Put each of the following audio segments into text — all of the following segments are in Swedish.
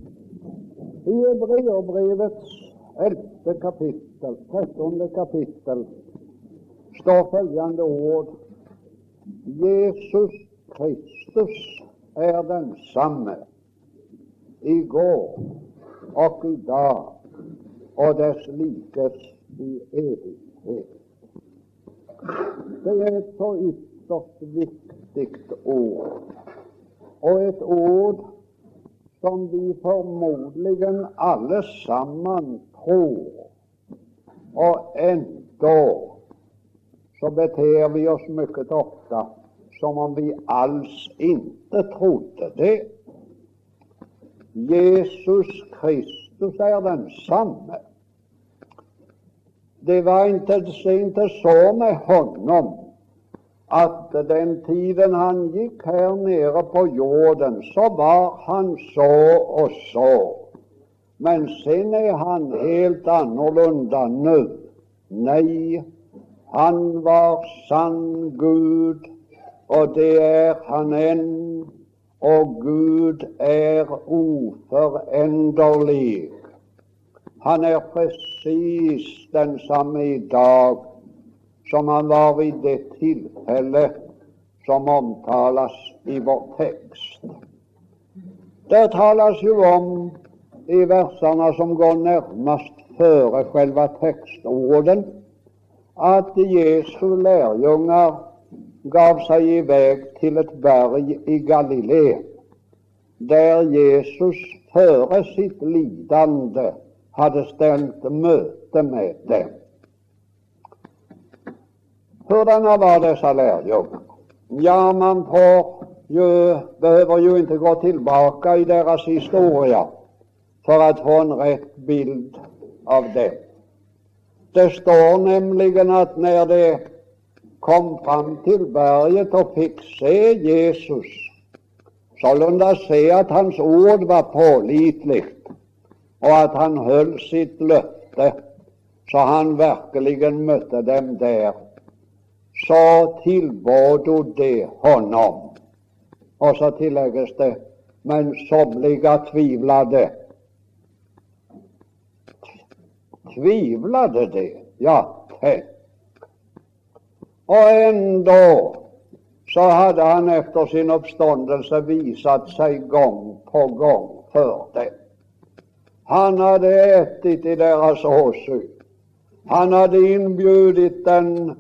I Hebreerbrevets 11. kapittel, 13. kapittel, står følgende ord: Jesus Kristus er den samme i går og i dag og dess likes i evighet. Det er et så ytterst viktig ord, og et ord som vi formodelig alle sammen tror, og endå så beter vi oss mye ofte som om vi alls ikke trodde det. Jesus Kristus er den samme. Det var ikke så med honom at den tiden han gikk her nede på jorden, så var han så og så. Men sen er han helt annorlunda nå. Nei, han var sann Gud, og det er han enn, og Gud er uforenderlig. Han er presis den samme i dag som han var i det tilfelle som omtales i vår tekst. Det tales jo om i versene som går nærmest føre selve tekstorden, at Jesu lærjunger gav seg i vei til et berg i Galilea, der Jesus føre sitt lidande hadde stemt møte med dem. Hvordan var disse lærjunger? Ja, man behøver jo ikke gå tilbake i deres historie for å få en rett bild av dem. Det står nemlig at når de kom fram til berget og fikk se Jesus, sålunda se at hans ord var pålitelig, og at han holdt sitt løfte, så han virkelig møtte dem der, så tilbød de honom. Og så tillegges det, men somliga tvivlade. Tvivlade det? Ja, tenk. Og endå så hadde han efter sin oppståndelse visat seg gang på gang for dem. Han hadde ettet i deres åsyn. Han hadde innbjudet den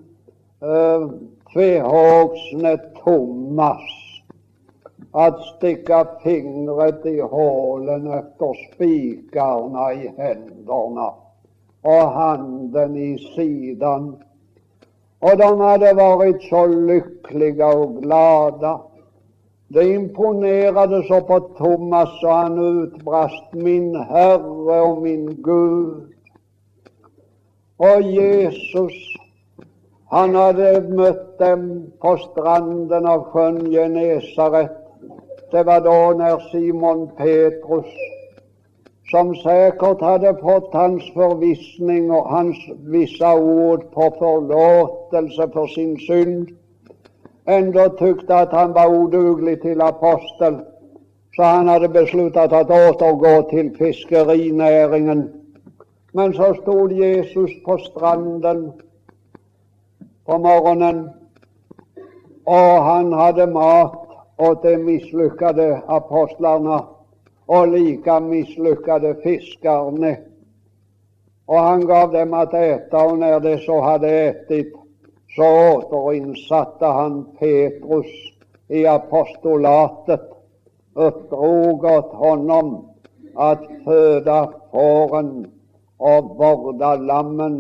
tvehågsne Thomas at stikke fingret i hålen efter spikarna i hendene og handen i siden. Og de hadde vært så lykkelige og glade. Det imponerade så på Thomas, så han utbrast: min Herre og min Gud. Og Jesus, han hadde møtt dem på stranden av sjøen Genesaret. Det var da når Simon Petrus, som sikkert hadde fått hans forvissning og hans visse ord på forlåtelse for sin synd, enda tykte at han var udugelig til apostel, så han hadde besluttet å återgå til fiskerinæringen. Men så stod Jesus på stranden på morgenen, og han hadde mat åt de mislykkede apostlerne og like mislykkede fiskerne. Og han gav dem at ete, og når de så hadde etet, så återinnsatte han Petrus i apostolatet, oppdrog åt honom at føde fåren og vorde lammen.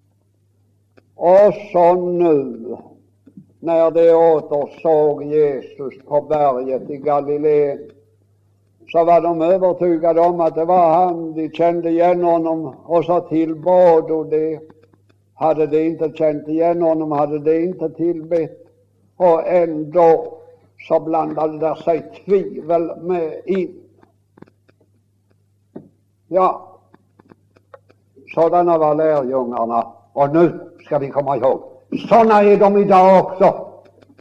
Og så nå, når de återså Jesus på berget i Galilea, så var de overtyget om at det var han. De kjente igjen honom, og så tilbød de. Hadde de ikke kjent igjen honom, hadde de ikke tilbedt. Og endå så blandet det seg tvivel med inn. Ja, sådanne var lærjungerne. Og nå skal vi komme ihåg, sånne er de i dag også.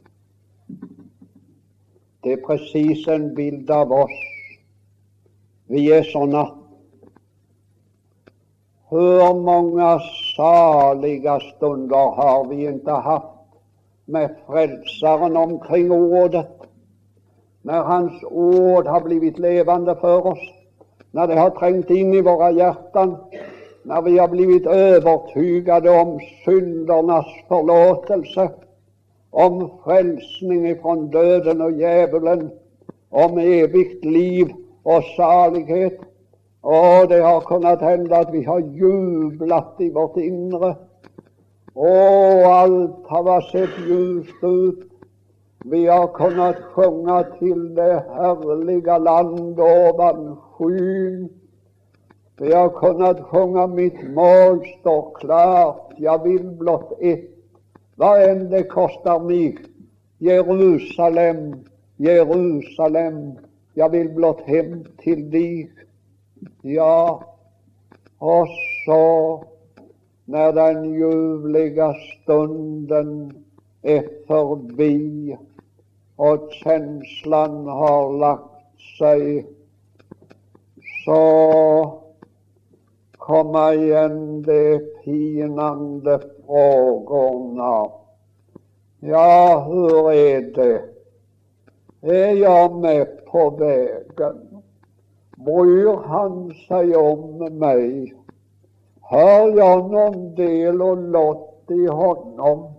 Det er precis en bilde av oss. Vi är såna. Hur många saliga stunder har vi inte haft med frälsaren omkring ordet, när hans ord har blivit levande för oss, när det har trängt in i våra hjärtan, när vi har blivit övertygade om syndernas förlåtelse, om frälsning ifrån döden och djävulen, om evigt liv och salighet. Och det har kunnat hända att vi har jublat i vårt inre. Allt har sett ljust ut. Vi har kunnat sjunga till det härliga land ovan skyn. Vi har kunnat sjunga mitt mål står klart, jag vill blott ett, vad än det kostar mig. Jerusalem, Jerusalem, jag vill blott hem till dig. Ja, och så när den ljuvliga stunden är förbi och känslan har lagt sig, så komma igen de pinande frågorna. Ja, hur är det? Är jag med på vägen? Bryr han sig om mig? Har jag någon del och lott i honom?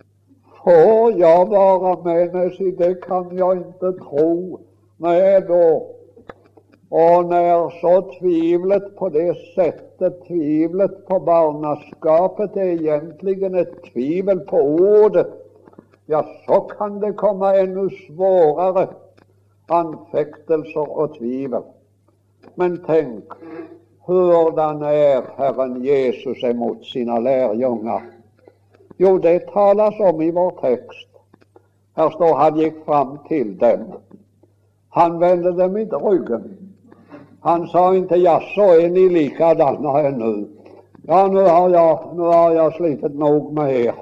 Får jag vara med? Nej, det kan jag inte tro. Nej då. Och när så tvivlet på det sättet, tvivlet på barnaskapet är egentligen ett tvivel på ordet, ja, så kan det komma ännu svårare anfäktelser och tvivel. Men tänk, hurdan är Herren Jesus emot sina lärjungar? Jo, det talas om i vår text. Här står, han gick fram till dem. Han vände dem inte ryggen. Han sa inte, ja, så är ni likadana ännu. Ja, nu har jag slitit nog med er.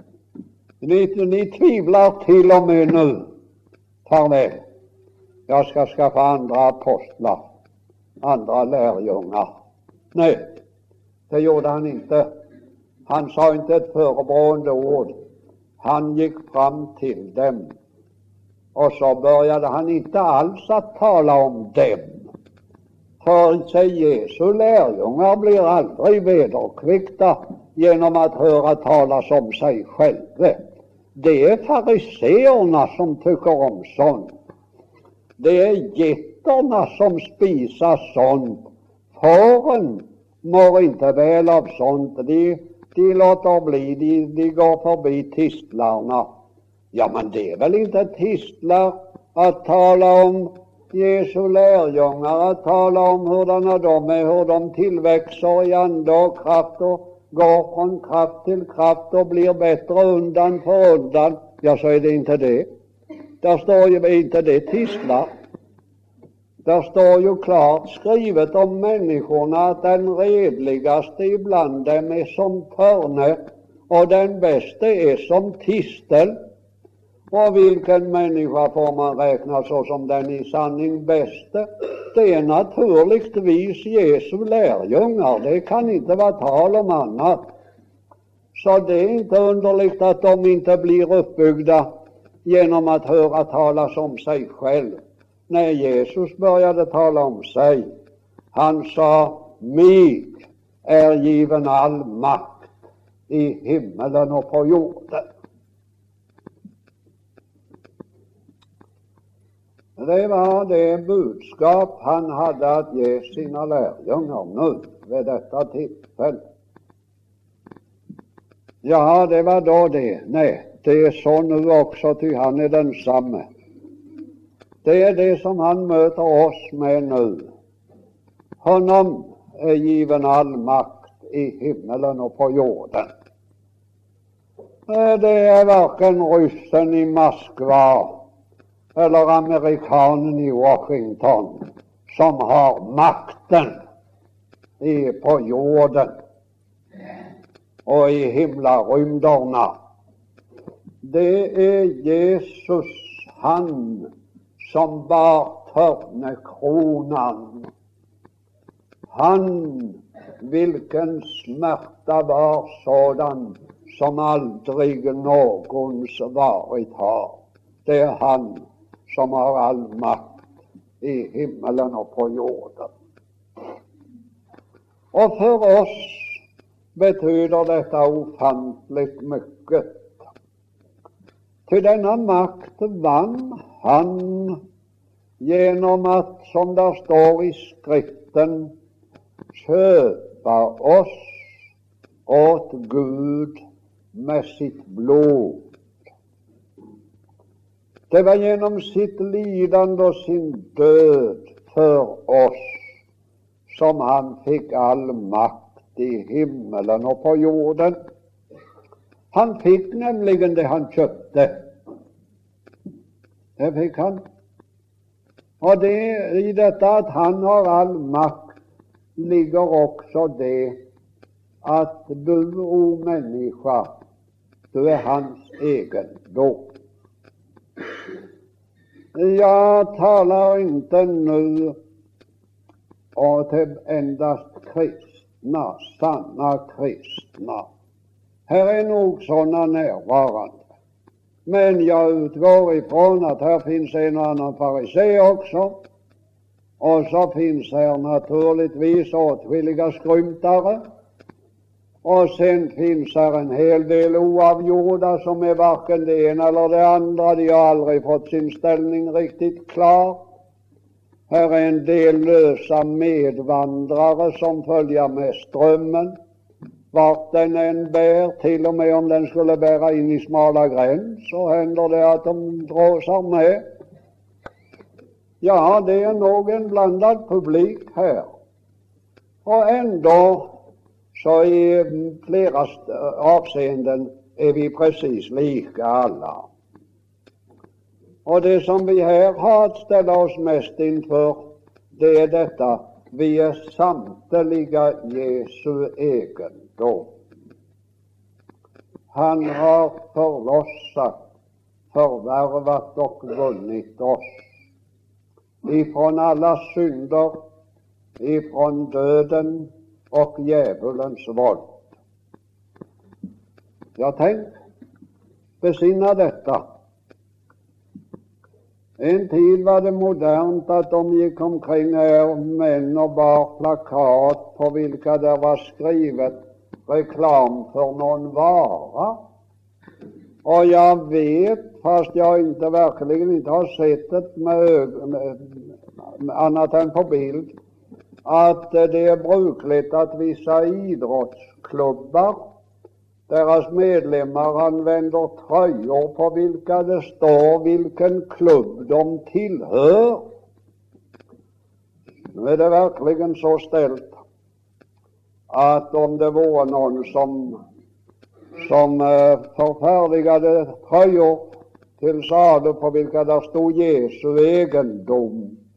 Ni tvivlar till och med nu. Farväl. Jag ska skaffa andra apostlar, andra lärjungar. Nej, det gjorde han inte. Han sa inte ett förebrående ord. Han gick fram till dem. Och så började han inte alls att tala om dem. För sig Jesu lärjungar blir aldrig vederkvickta genom att höra talas om sig själva. Det är fariseerna som tycker om sånt. Det är getterna som spisar sånt. Fåren mår inte väl av sånt. De låter bli, de går förbi tistlarna. Ja, men det är väl inte tistlar att tala om Jesu lärjungar, att tala om hurdana de är, hur de tillväxer i ande och kraft och går från kraft till kraft och blir bättre undan för undan. Ja, så är det inte det. Där står ju inte det tistlar. Där står ju klart skrivet om människorna att den redligaste ibland dem är som törne och den bäste är som tistel. Och vilken människa får man räkna så som den i sanning bäste? Det är naturligtvis Jesu lärjungar. Det kan inte vara tal om annat. Så det är inte underligt att de inte blir uppbyggda genom att höra talas om sig själv. När Jesus började tala om sig, han sa, mig är given all makt i himmelen och på jorden. Det var det budskap han hade att ge sina lärjungar nu vid detta tillfälle. Ja, det var då det. Nej, det är så nu också, ty han är densamme. Det är det som han möter oss med nu. Honom är given all makt i himmelen och på jorden. Det är varken ryssen i Moskva eller amerikanen i Washington som har makten på jorden och i himlarymderna. Det är Jesus, han som bar törnekronan Han, hvilken smerte var sådan som aldri noens varit har. Det er Han som har all makt i himmelen og på jorden. Og for oss betyder dette ufantelig mye. Til denne makt vann Han gjennom at, som der står i Skriften, kjøpe oss åt Gud med sitt blod. Det var gjennom sitt lidande og sin død for oss som Han fikk all makt i himmelen og på jorden. Han fikk nemlig det han kjøpte. Det fikk han. Og det, i dette at Han har all makt, ligger også det at du, o menneske, du er Hans eiendom. Jeg taler ikke nå og til endast kristne, sanne kristne. Her er nok sånne nærvarende. Men jeg utgår ifrån at her finnes en og annen farisé også, og så finnes her naturligvis åtskillige skrymtere, og sen finnes her en hel del uavgjorda som er hverken det ene eller det andre. De har aldri fått sin stilling riktig klar. Her er en del løse medvandrere som følger med strømmen, vart den en bær, til og med om den skulle bære inn i smala grend, så hender det at de dråser med. Ja, det er nok en blandet publik her. Og enda så i flere avseenden er vi precis like alle. Og det som vi her har å stelle oss mest innfor, det er dette: vi er samtlige Jesu eiendom. Han har forlosset, forvervet og vunnet oss ifrån alla synder, ifrån døden og djävulens vold. Ja, tenk, besinna dette. En tid var det modernt at de gikk omkring her, menn, og bar plakat på hvilke der var skrevet reklam for noen varer. Og jeg vet, fast jeg virkelig ikke har sett det annet enn på bild, at det er brukelig at visse idrettsklubber, deres medlemmer anvender trøyer på hvilke det står hvilken klubb de tilhører. Nå er det virkelig så stelt at om det var noen som forferdigade trøyer til sale på hvilke der stod Jesu eiendom,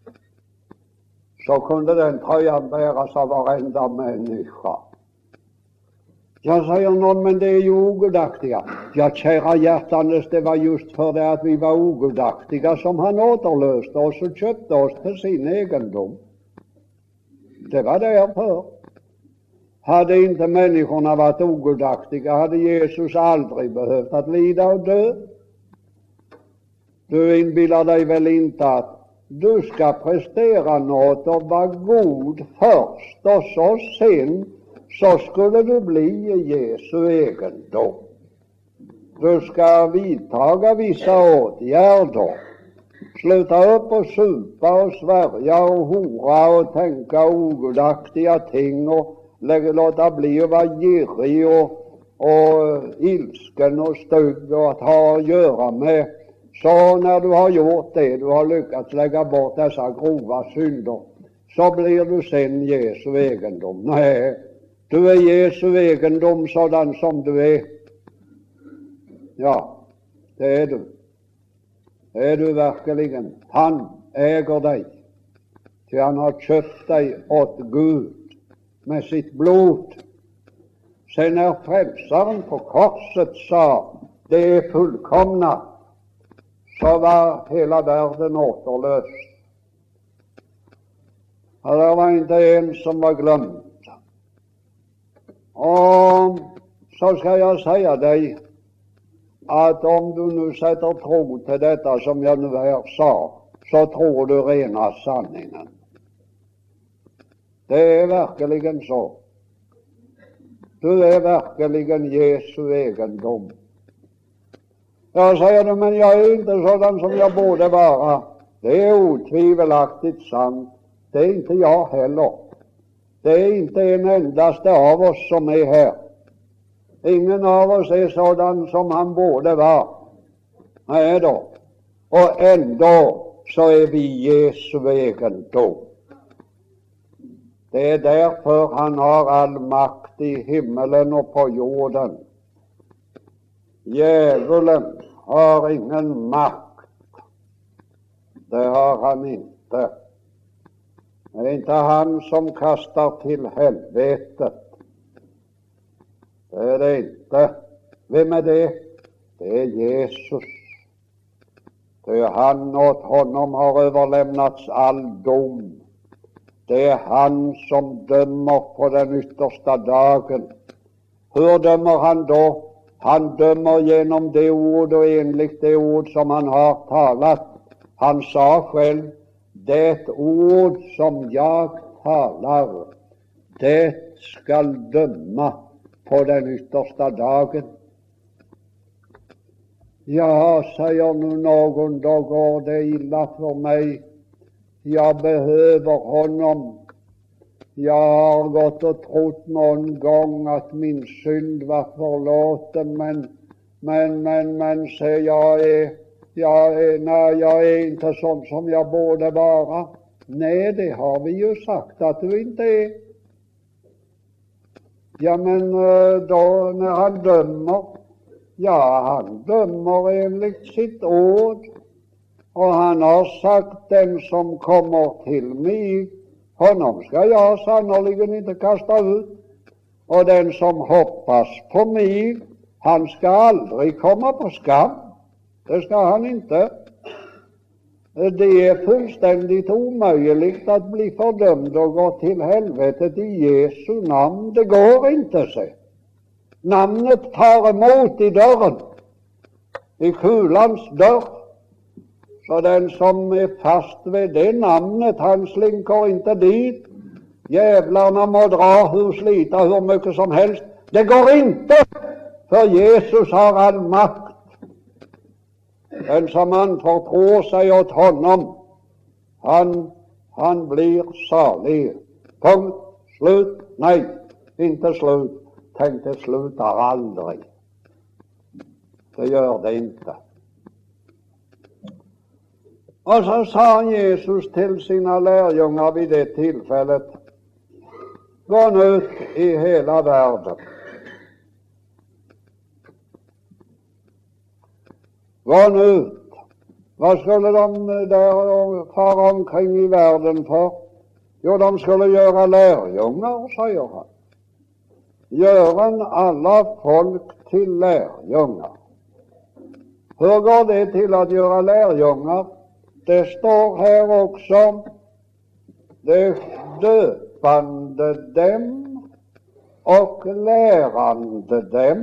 så kunne den trøyen bæres av hverandre menneske. Ja, sier noen, men det er jo ugudaktige. Ja, kjære hjertanes, det var just for det at vi var ugudaktige som Han återløste oss og kjøpte oss til sin eiendom. Det var derfor. Hadde ikke menneskene vært ugudaktige, hadde Jesus aldri behøvd at lide og dø. Du innbiller deg vel ikke at du skal prestere noe og være god først, og så skulle du bli Jesu eiendom. Du skal vidtaga visse åtgjerder. Slutte opp og supe og sverge og hore og tenke ugudaktige ting og låte bli å være girig og ilsken og stygg og ha å gjøre med. Så når du har gjort det, du har lykkes legge bort disse grove synder, så blir du sen Jesu eiendom. Nei, du er Jesu eiendom sådan som du er. Ja, det er du. Det er du virkelig. Han eier deg, til Han har kjøpt deg åt Gud med sitt blod. Se, når Frelseren på korset sa det er fullkomna, så var hele verden återløst. Og det var ikke en som var glemt. Og så skal jeg si deg at om du nå setter tro til dette som jeg nå her sa, så tror du rene sanningen. Det er virkelig så. Du er virkelig Jesu eiendom. Ja, sier du, men jeg er ikke sådan som jeg burde være. Det er utvivelaktig sant. Det er ikke jeg heller. Det er ikke en endaste av oss som er her. Ingen av oss er sådan som han burde være. Nei da. Og enda så er vi Jesu eiendom. Det er derfor han har all makt i himmelen og på jorden. Djevelen har ingen makt. Det har han ikke. Det er ikke han som kaster til helvetet. Det er det ikke. Hvem er det? Det er Jesus. Det er han og honom har overlevnats all dom. Det er han som dømmer på den ytterste dagen. Hvor dømmer han da? Han dømmer gjennom det ord og enlig det ord som han har talat. Han sa selv, det ord som jeg taler, det skal dømme på den ytterste dagen. Ja, sier nå noen, da går det illa for meg. Jeg behøver honom. Jeg har gått og trodd noen gang at min synd var forlåten, men se, jeg er ikke sånn som jeg burde være. Nei, det har vi jo sagt at du ikke er. Ja, men da når han dømmer, ja, han dømmer enlig sitt ord. Og han har sagt, den som kommer til meg, honom skal jeg sannelig ikke kaste ut. Og den som hoppas på meg, han skal aldri komme på skam. Det skal han ikke. Det er fullstendig umulig å bli fordømt og gå til helvetet i Jesu navn. Det går ikke, se. Navnet tar imot i døren, i kulans dør. Så den som er fast ved det navnet, han slinker ikke dit. Djevlerne må dra hvor slita hvor mye som helst. Det går ikke, for Jesus har all makt. Den som anfortrår seg åt honom, han blir salig. Punkt. Slutt. Nei, ikke slutt. Tenk, det slutter aldri. Det gjør det ikke. Og så sa Jesus til sine lærjunger ved det tilfellet, gå ut i hele verden. Gå ut. Hva skulle de der fare omkring i verden for? Jo, de skulle gjøre lærjunger, sier han. Gjøre alle folk til lærjunger. Hvor går det til å gjøre lærjunger? Det står her også, det døpande dem og lærande dem.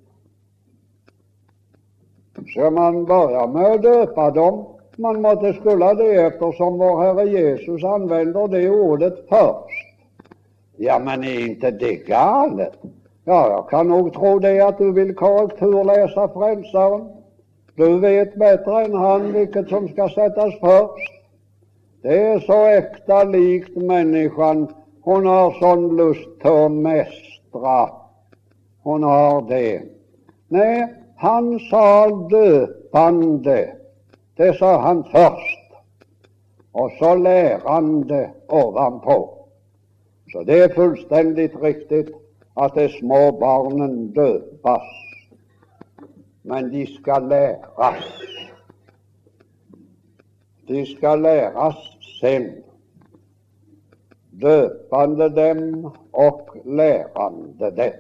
Så man bare med å døpe dem. Man måtte skulle det eftersom vår Herre Jesus anvender det ordet først. Ja, men er ikke det galt? Ja, jeg kan nok tro det at du vil korrekturlese Frelseren. Du vet bedre enn han hvilket som skal settes først. Det er så ekte likt mennesken. Hun har sånn lyst til å mestre. Hun har det. Nei, han sa døpande. Det sa han først. Og så lærende ovenpå. Så det er fullstendig riktig at de små barnen døpes. Men de skal læres. De skal læres selv. Døpende dem og lærende dem.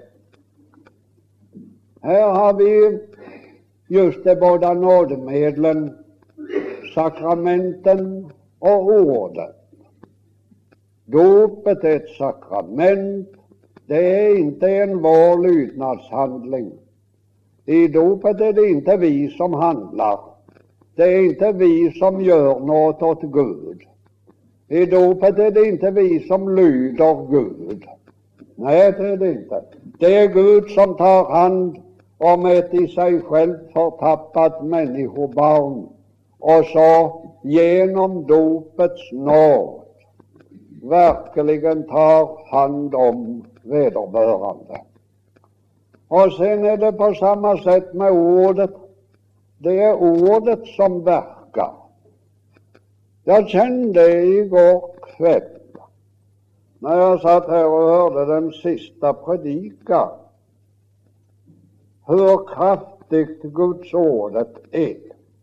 Her har vi just det både nådemedlen, sakramenten og ordet. Dopet är ett sakrament. Det är inte en vår lydnadshandling. I dopet är det inte vi som handlar. Det är inte vi som gör något åt Gud. I dopet är det inte vi som lyder Gud. Nej, det är det inte. Det är Gud som tar hand om ett i sig själv förtappat människobarn och så genom dopets nåd verkligen tar hand om vederbörande. Och sen är det på samma sätt med ordet. Det är ordet som verkar. Jag kände igår kväll när jag satt här och hörde den sista predikan hur kraftigt Guds ordet är.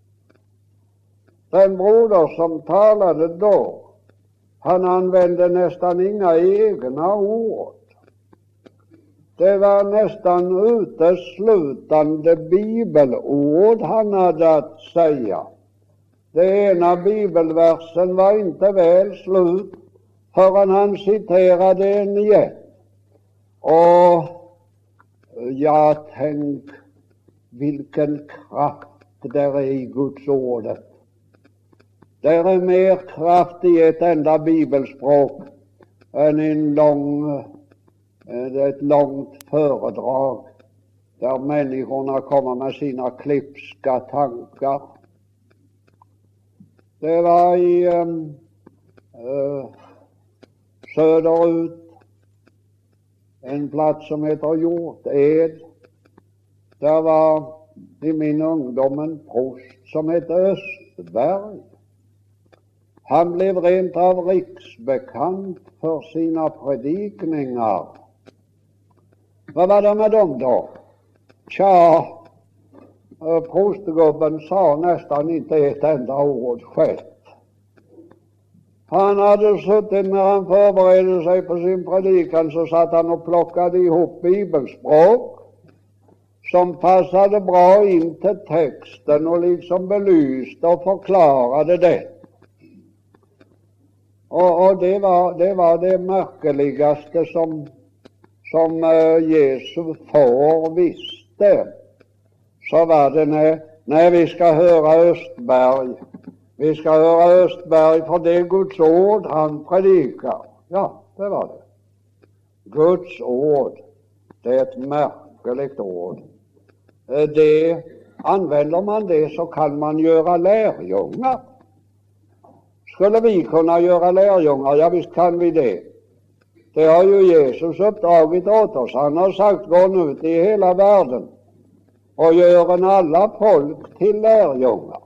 Den broder som talade då, han använde nästan inga egna ord. Det var nästan uteslutande bibelord han hade att säga. Den ena bibelversen var inte väl slut förrän han citerade den igen. Och jag tänk vilken kraft där är i Guds ordet. Där är mer kraft i ett enda bibelspråk än ett långt föredrag där människorna kommer med sina klipska tankar. Det var i söderut en plats som heter Hjorted. Där var i min ungdom en prost som hette Östberg. Han blev rent av riksbekant för sina predikningar. Vad var det med dem då? Tja, prostgubben sa nästan inte ett enda ord själv. Han hade suttit, när han förberedde sig på sin predikan, så satt han och plockade ihop bibelspråk som passade bra in till texten och liksom belyste och förklarade det. Och det var det märkligaste som Jesu far visste. Så var det när vi ska höra Östberg. Vi ska höra Östberg, för det är Guds ord han predikar. Ja, det var det. Guds ord, det är ett märkligt ord. Det, använder man det så kan man göra lärjungar. Skulle vi kunna göra lärjungar? Ja, visst kan vi det. Det har ju Jesus uppdragit åt oss. Han har sagt, gå nu ut i hela världen och gör en alla folk till lärjungar.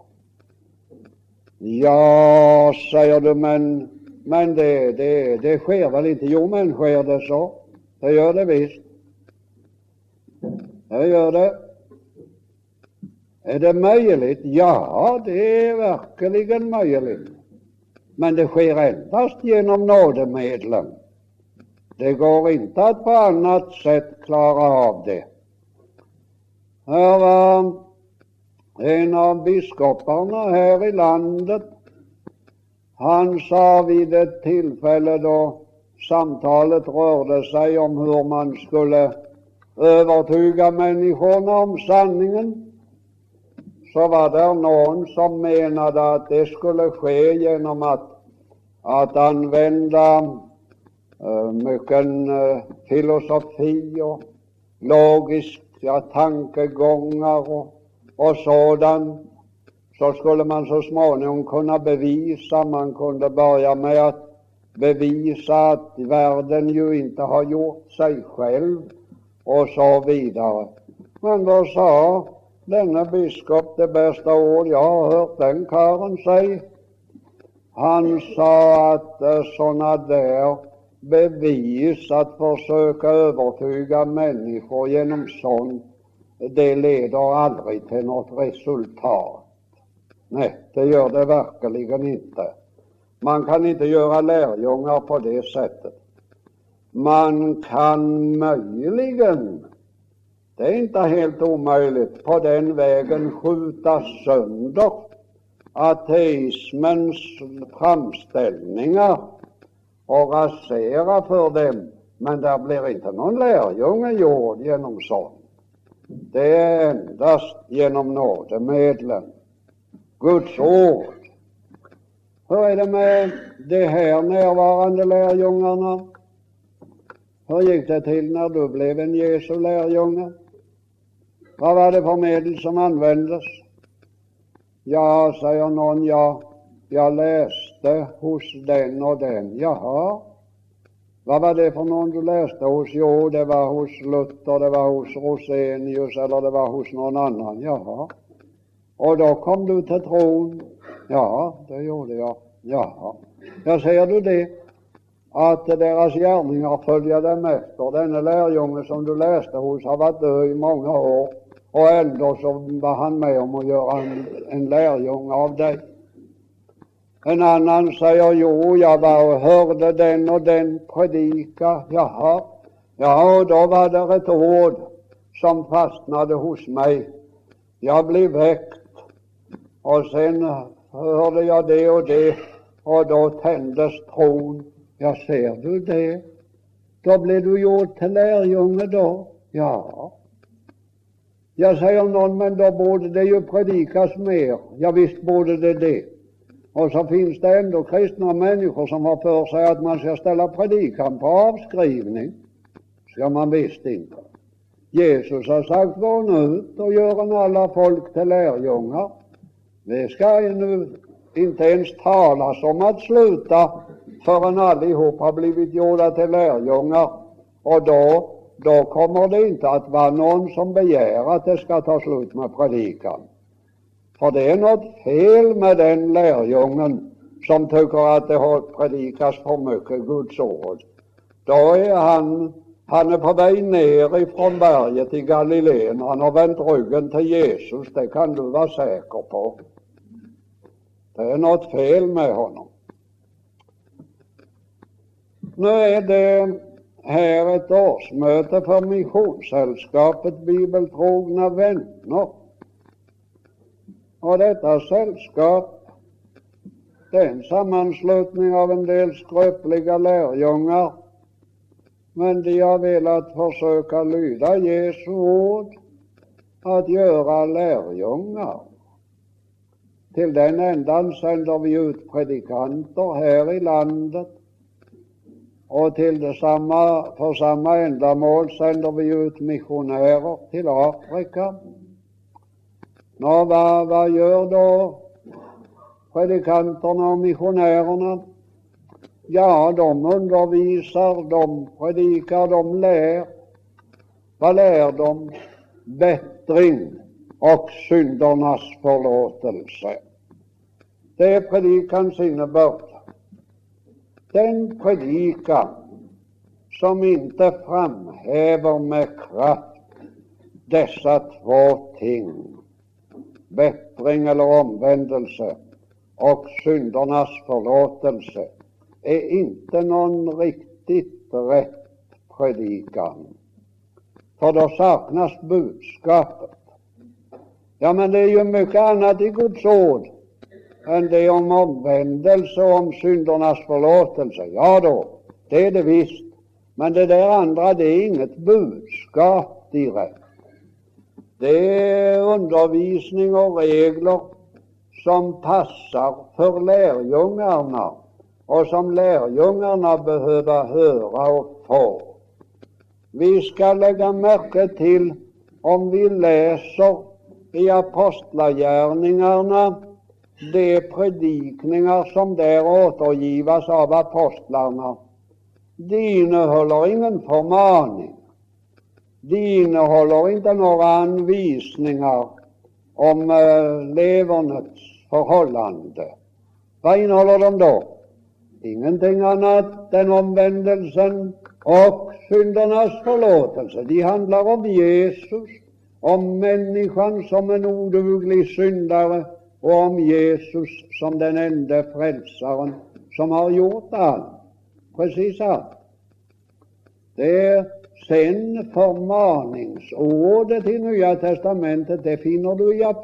Ja, säger du, men det sker väl inte? Jo, men sker det så? Det gör det visst. Det gör det. Är det möjligt? Ja, det är verkligen möjligt. Men det sker endast genom nådemedlen. Det går inte att på annat sätt klara av det. Här var en av biskoparna här i landet. Han sa vid ett tillfälle då samtalet rörde sig om hur man skulle övertyga människorna om sanningen, så var det någon som menade att det skulle ske genom att använda mycket filosofi och logiska tankegångar och sådant. Så skulle man så småningom kunna bevisa, man kunde börja med att bevisa att världen ju inte har gjort sig själv och så vidare. Men då sa denne biskop det bästa ord jag har hört den karln säga. Han sa att sådana där bevis, att försöka övertyga människor genom sånt, det leder aldrig till något resultat. Nej, det gör det verkligen inte. Man kan inte göra lärjungar på det sättet. Man kan möjligen, det är inte helt omöjligt, på den vägen skjuta sönder ateismens framställningar och rasera för dem, men där blir inte någon lärjunge gjord genom sånt. Det är endast genom nådemedlen, Guds ord. Hur är det med de här närvarande lärjungarna? Hur gick det till när du blev en Jesu lärjunge? Vad var det för medel som användes? Ja, säger någon, jag läste hos den och den. Jaha, vad var det för någon du läste hos? Jo, det var hos Luther, det var hos Rosenius eller det var hos någon annan. Jaha, och då kom du till tron? Ja, det gjorde jag. Jaha, jag säger du det, att deras gärningar följer dem efter. Denne lärjunge som du läste hos har varit död i många år, och ändå så var han med om att göra en lärjunge av dig. En annan säger, jo, jag var och hörde den och den predika. Jaha, ja, då var det ett ord som fastnade hos mig. Jag blev väckt, och sen hörde jag det och det, och då tändes tron. Ja, ser du det? Då blev du gjord till lärjunge då. Ja. Jag säger någon, men då borde det ju predikas mer. Ja, visst borde det. Och så finns det ändå kristna människor som har för sig att man ska ställa predikan på avskrivning. Ska man visst inte. Jesus har sagt, gå nu ut och gör alla folk till lärjungar. Det ska ju nu inte ens talas om att sluta förrän allihop har blivit gjorda till lärjungar. Och då kommer det inte att vara någon som begär att det ska ta slut med predikan. För det är något fel med den lärjungen som tycker att det har predikas för mycket Guds ord. Då är han är på väg ner ifrån berget i Galileen. Han har vänt ryggen till Jesus, det kan du vara säker på. Det är något fel med honom. Nu är det här ett årsmöte för Missionssällskapet Bibeltrogna vänner. Och detta sällskap, det är en sammanslutning av en del skröpliga lärjungar, men de har velat försöka lyda Jesu ord att göra lärjungar. Till den ändan sänder vi ut predikanter här i landet, och för samma ändamål sänder vi ut missionärer till Afrika. Nå, vad gör då predikanterna och missionärerna? Ja, de undervisar, de predikar, de lär. Vad lär de? Bättring och syndernas förlåtelse. Det är predikans innebörd. Den predikan som inte framhäver med kraft dessa två ting, bättring eller omvändelse och syndernas förlåtelse, är inte någon riktigt rätt predikan. För då saknas budskapet. Ja, men det är ju mycket annat i Guds ord än det om omvändelse och om syndernas förlåtelse. Ja då, det är det visst. Men det där andra, det är inget budskap direkt. Det är undervisning och regler som passar för lärjungarna och som lärjungarna behöver höra och få. Vi ska lägga märke till, om vi läser i apostlagärningarna, de predikningar som där återgivas av apostlarna, de innehåller ingen förmaning. De innehåller inte några anvisningar om levernets förhållande. Vad innehåller de då? Ingenting annat än omvändelsen och syndernas förlåtelse. De handlar om Jesus, om människan som en oduglig syndare och om Jesus som den enda frälsaren som har gjort allt. Precis allt. Det är sen förmaningsordet i Nya testamentet, det finner du i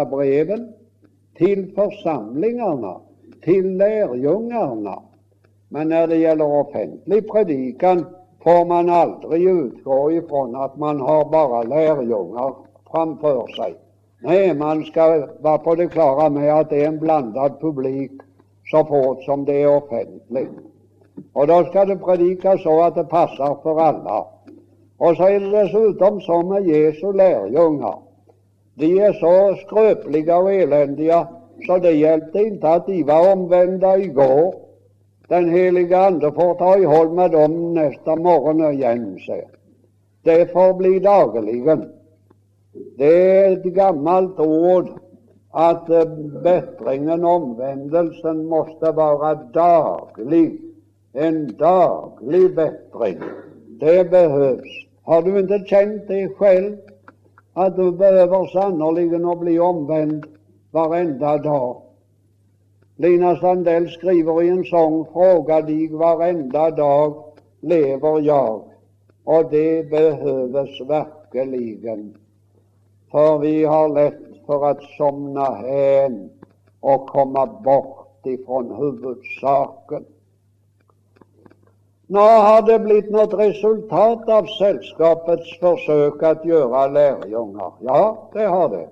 apostlabreven till församlingarna, till lärjungarna. Men när det gäller offentlig predikan får man aldrig utgå ifrån att man har bara lärjungar framför sig. Nej, man ska vara på det klara med att det är en blandad publik så fort som det är offentligt. Och då ska det predikas så att det passar för alla. Och så är det dessutom så med Jesu lärjungar. De är så skröpliga och eländiga så det hjälpte inte att de var omvända igår. Den heliga Ande får ta i håll med dem nästa morgon igen. Det får bli dagligen. Det är ett gammalt ord att bättringen, omvändelsen måste vara daglig. En daglig bättring. Det behövs. Har du inte känt det själv? Att du behöver sannoliken att bli omvänd varenda dag. Lina Sandell skriver i en sång: fråga dig varenda dag lever jag. Och det behövs verkligen. För vi har lätt för att somna hän och komma bort ifrån huvudsaken. Nå, har det blivit något resultat av sällskapets försök att göra lärjungar? Ja, det har det.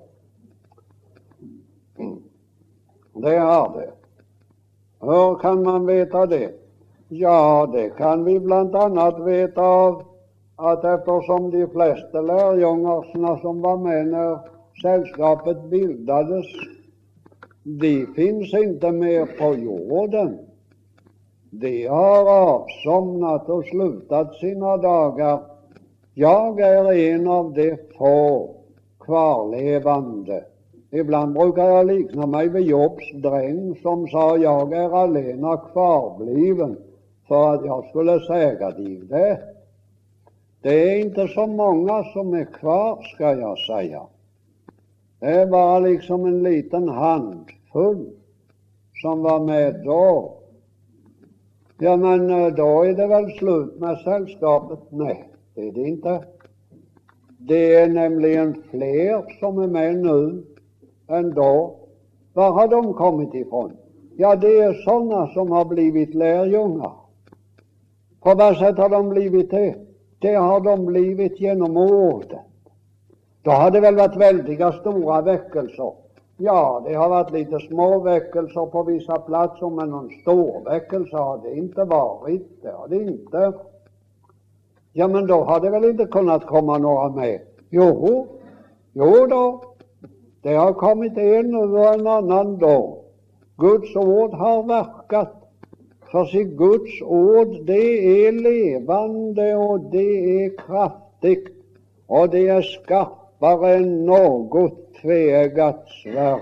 Det har det. Hur kan man veta det? Ja, det kan vi bland annat veta av att eftersom de flesta lärjungarna som var med när sällskapet bildades, de finns inte mer på jorden. De har avsomnat och slutat sina dagar. Jag är en av de få kvarlevande. Ibland brukar jag likna mig vid Jobs dräng som sa: jag är alena kvarbliven, för att jag skulle säga dig det. Det är inte så många som är kvar, ska jag säga. Det är bara liksom en liten handfull som var med då. Ja, men då är det väl slut med sällskapet? Nej, det är det inte. Det är nämligen fler som är med nu än då. Var har de kommit ifrån? Ja, det är sådana som har blivit lärjungar. På vad sätt har de blivit det? Det har de blivit genom ordet. Då har det väl varit väldiga stora väckelser. Ja, det har varit lite små väckelser på vissa platser, men någon stor väckelse har det inte varit. Det har det inte. Ja, men då har det väl inte kunnat komma några med? Jo då. Det har kommit en nu och en annan då. Guds ord har verkat. För sig Guds ord, det är levande och det är kraftigt och det är skarpare än något tveeggat svärd.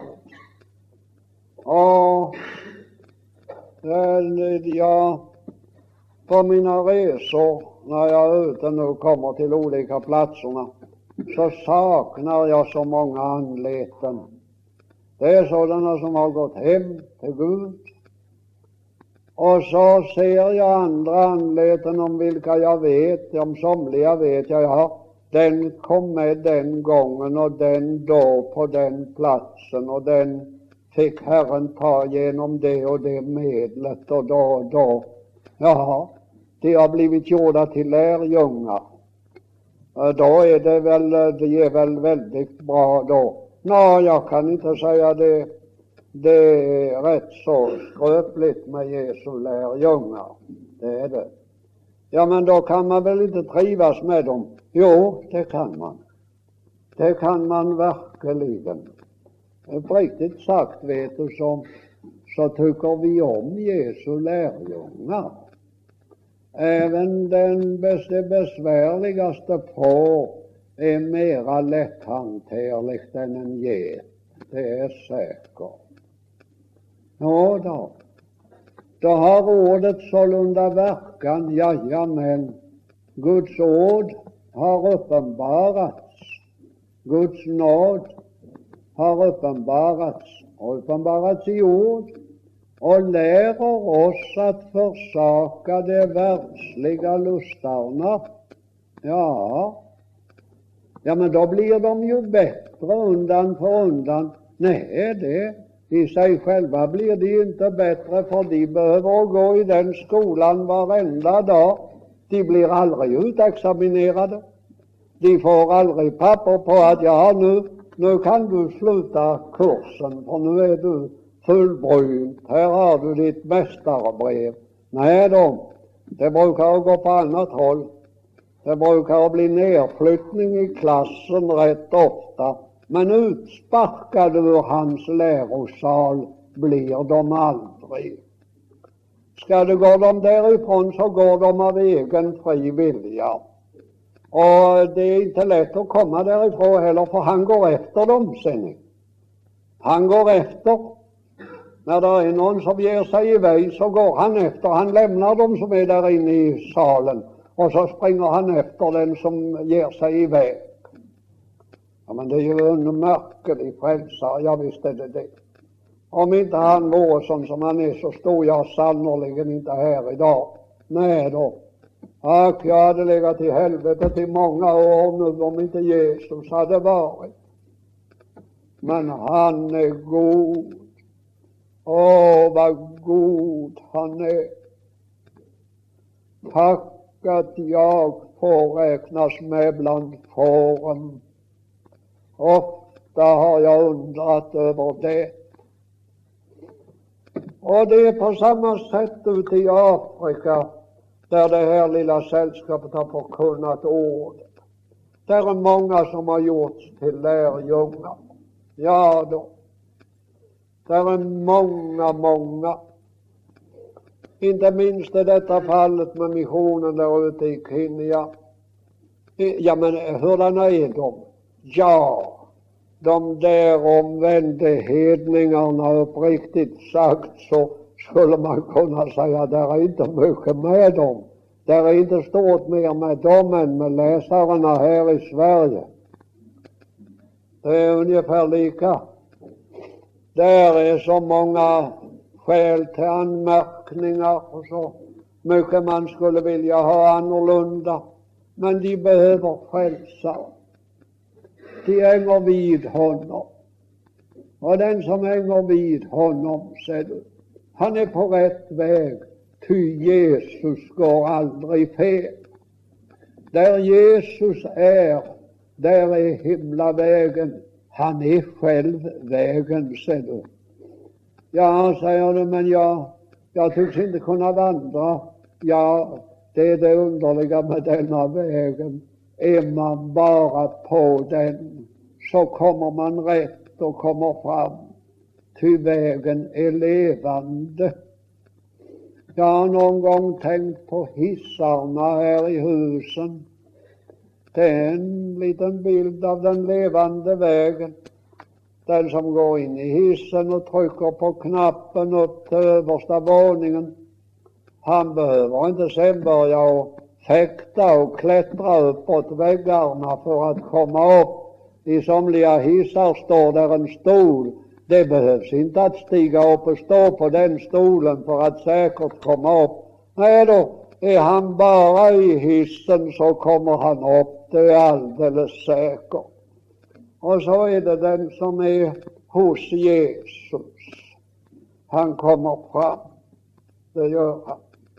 Och ja, på mina resor när jag är ute nu kommer till olika platserna, så saknar jag så många anleten. Det är sådana som har gått hem till Gud. Och så ser jag andra anleten om vilka jag vet, om somliga vet jag, ja, den kom med den gången och den då på den platsen och den fick Herren ta genom det och det medlet och då. Ja, de har blivit gjorda till lärjungar. Då är det väl, det är väl väldigt bra då. Nå, jag kan inte säga det. Det är rätt så skröpligt med Jesu lärjungar. Det är det. Ja, men då kan man väl inte trivas med dem? Jo, det kan man. Det kan man verkligen. Riktigt sagt, vet du, så tycker vi om Jesu lärjungar. Även det besvärligaste får är mera lätthanterligt än en get. Det är säkert. Ja då har ordet sålunda verkan, jajamän. Guds ord har uppenbarats. Guds nåd har uppenbarats i ord och lärer oss att försaka de världsliga lustarna. Ja, men då blir de ju bättre undan för undan. Nej, I sig själva blir de inte bättre, för de behöver gå i den skolan varenda dag. De blir aldrig utexaminerade. De får aldrig papper på att ja, nu kan du sluta kursen, för nu är du fullbrynt. Här har du ditt mästarbrev. Nej då, det brukar gå på annat håll. Det brukar bli nedflyttning i klassen rätt ofta. Men utsparkade ur hans lärosal blir de aldrig. Ska det gå dem därifrån, så går de av egen fri vilja. Och det är inte lätt att komma därifrån heller, för han går efter dem sen. Han går efter. När det är någon som ger sig iväg, så går han efter. Han lämnar dem som är där inne i salen, och så springer han efter den som ger sig iväg. Ja, men det är ju en märklig frälsare, ja visst är det. Om inte han vore sån som han är, så stod jag sannoliken inte här idag. Nej då. Ack, jag hade legat i helvetet i många år nu om inte Jesus hade varit. Men han är god. Åh, vad god han är. Tack att jag får räknas med bland fåren. Ofta har jag undrat över det. Och det är på samma sätt ute i Afrika, där det här lilla sällskapet har förkunnat ordet. Där är många som har gjorts till lärjungar. Ja då. Där är många. Inte minst i detta fallet med missionen där ute i Kenya. Ja, men hurdana är de? Ja, de där omvände hedningarna, uppriktigt sagt, så skulle man kunna säga att det är inte mycket med dem. Det är inte stort mer med dem än med läsarna här i Sverige. Det är ungefär lika. Där är så många skäl till anmärkningar och så mycket man skulle vilja ha annorlunda. Men de behöver frälsare. De hänger vid honom. Och den som hänger vid honom, säger du, han är på rätt väg. Ty Jesus går aldrig fel. Där Jesus är, där är himlavägen. Han är själv vägen, säger du. Ja, säger du, men jag tycks inte kunna vandra. Ja, det är det underliga med denna vägen. Är man bara på den, så kommer man rätt och kommer fram. Ty vägen är levande. Jag har någon gång tänkt på hissarna här i husen. Det är en liten bild av den levande vägen. Den som går in i hissen och trycker på knappen upp till översta våningen, han behöver inte sen börja och fäkta och klättra uppåt väggarna för att komma upp. I somliga hissar står där en stol. Det behövs inte att stiga upp och stå på den stolen för att säkert komma upp. Nej då, är han bara i hissen så kommer han upp. Det är alldeles säkert. Och så är det den som är hos Jesus. Han kommer fram. Det gör han.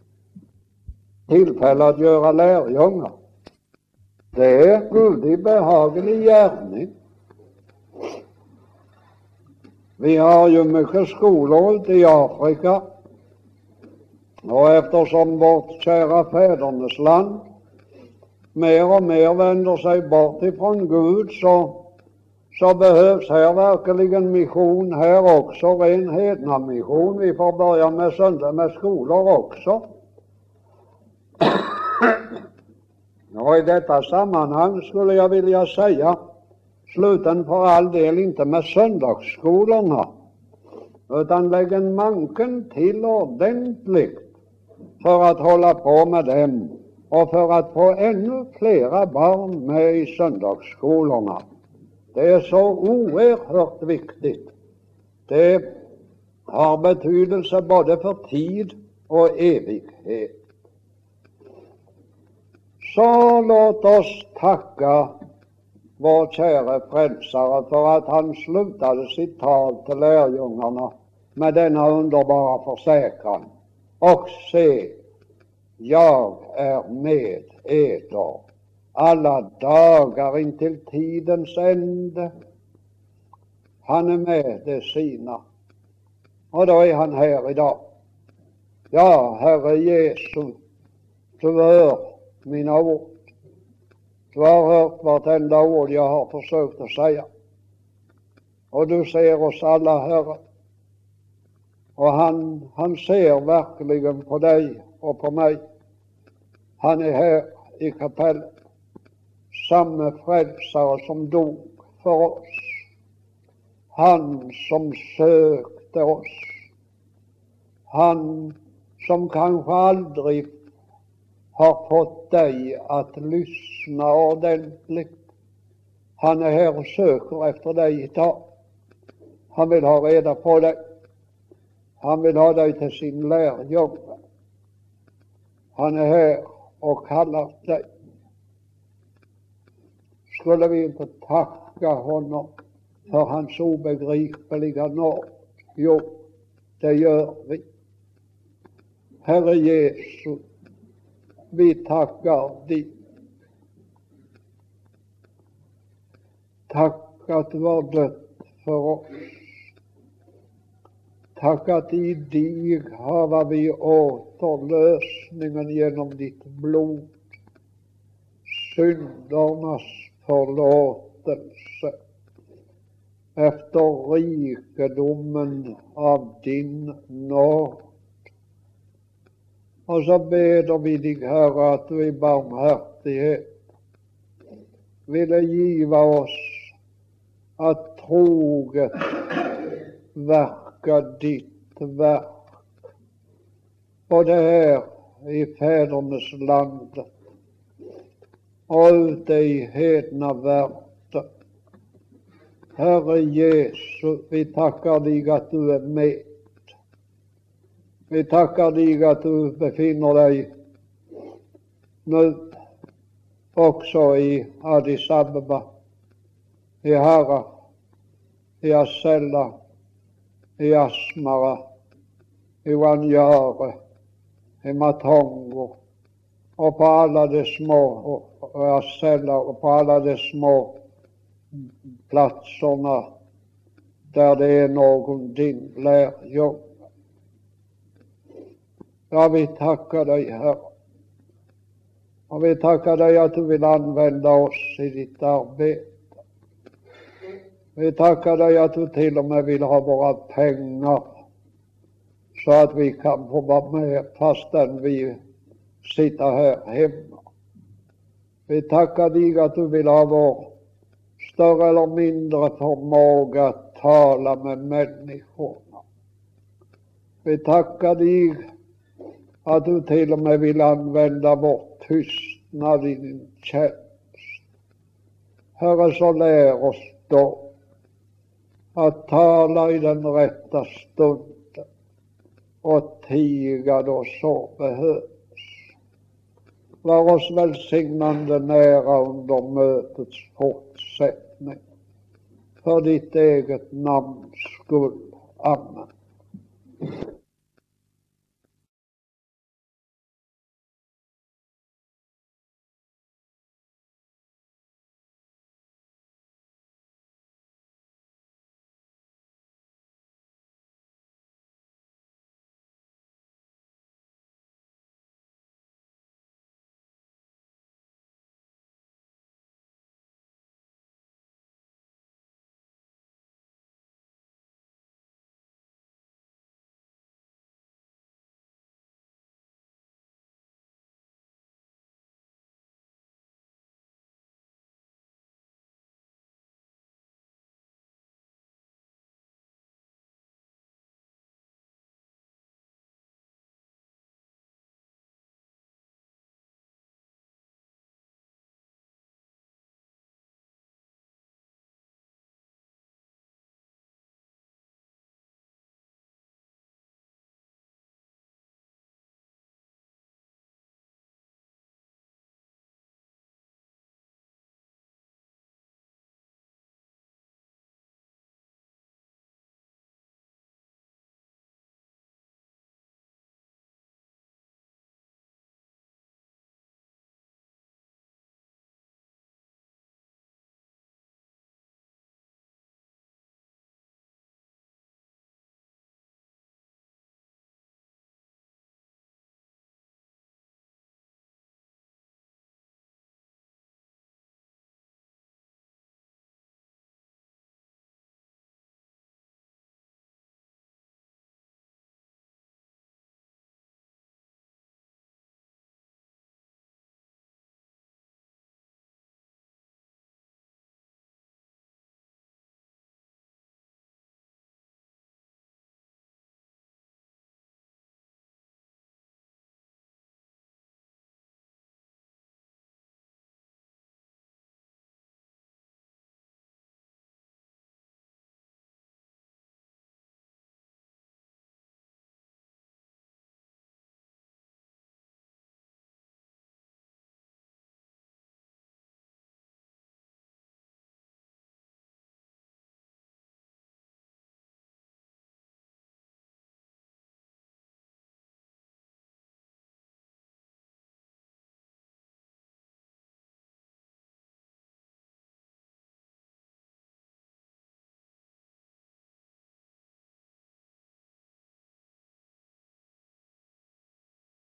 Tillfälle att göra lärjungar. Det är Gud i behaglig gärning. Vi har ju mycket skolor ute i Afrika. Och eftersom vårt kära fädernesland mer och mer vänder sig bort ifrån Gud, så behövs här verkligen mission här också, ren hednamission. Vi får börja med skolor också. Och i detta sammanhang skulle jag vilja säga, sluten för all del inte med söndagsskolorna, utan lägg en manken till ordentligt för att hålla på med dem och för att få ännu flera barn med i söndagsskolorna. Det är så oerhört viktigt. Det har betydelse både för tid och evighet. Så låt oss tacka vår käre frälsare, för att han slutade sitt tal till lärjungarna med denna underbara försäkran: och se, jag är med eder alla dagar intill tidens ände. Han är med de sina, och då är han här idag. Ja, Herre Jesus, du hör mina ord. Du har hört vartenda ord jag har försökt att säga. Och du ser oss alla, Herre. Och han ser verkligen på dig och på mig. Han är här i kapellet. Samme frälsare som dog för oss. Han som sökte oss. Han som kanske aldrig har fått dig att lyssna ordentligt. Han är här och söker efter dig idag. Han vill ha reda på dig. Han vill ha dig till sin lärjunge. Han är här och kallar dig. Skulle vi inte tacka honom för hans obegripliga nåd? Jo, det gör vi. Herre Jesus, vi tackar dig. Tack att du har dött för oss. Tack att i dig har vi återlösningen genom ditt blod. Syndernas förlåtelse efter rikedomen av din nåd. Och så beder vi dig, Herre, att du i barmhärtighet ville giva oss att troget verka ditt verk, både här i fädernes land och ute i hedna världen. Herre Jesus, vi tackar dig att du är med. Vi tackar dig att du befinner dig nu också i Addis Abeba, i Hara, i Asella, i Asmara, i Wanjare, i Matongo och på alla de små, och Asella och på alla de små platserna där det är någon din lärjunge. Ja, vi tackar dig, Herre. Och vi tackar dig att du vill använda oss i ditt arbete. Vi tackar dig att du till och med vill ha våra pengar så att vi kan få vara med fastän vi sitter här hemma. Vi tackar dig att du vill ha vår större eller mindre förmåga att tala med människorna. Vi tackar dig att du till och med vill använda vår tystnad i din tjänst. Herre, så lär oss då att tala i den rätta stunden och tiga då så behövs. Var oss välsignande nära under mötets fortsättning. För ditt eget namns skull. Amen.